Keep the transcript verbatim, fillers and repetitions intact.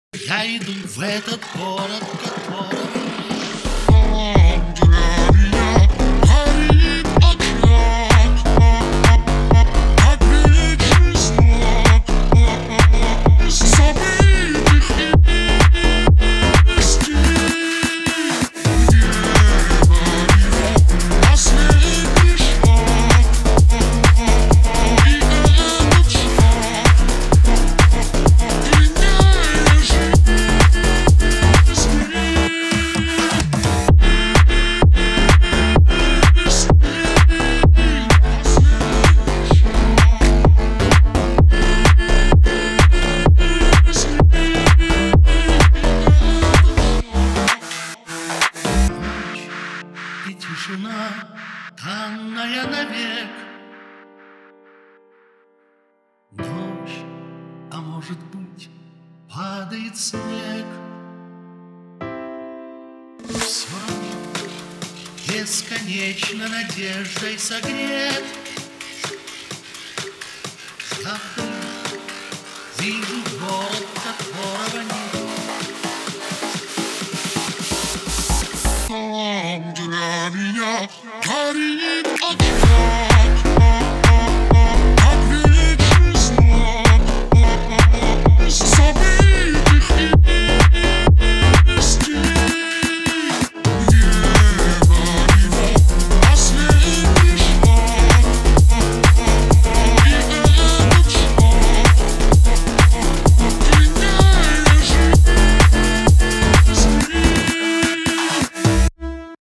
Я иду в этот город, который Для меня горит океан, ответный знак забытых истин. Небо его последний шаг, и этот шаг длиннее жизни. и тишина, данная навек. Дождь, а может быть, падает снег. Все бесконечно надеждой согрет. Я вижу город, которого нет. Там для меня горит океан.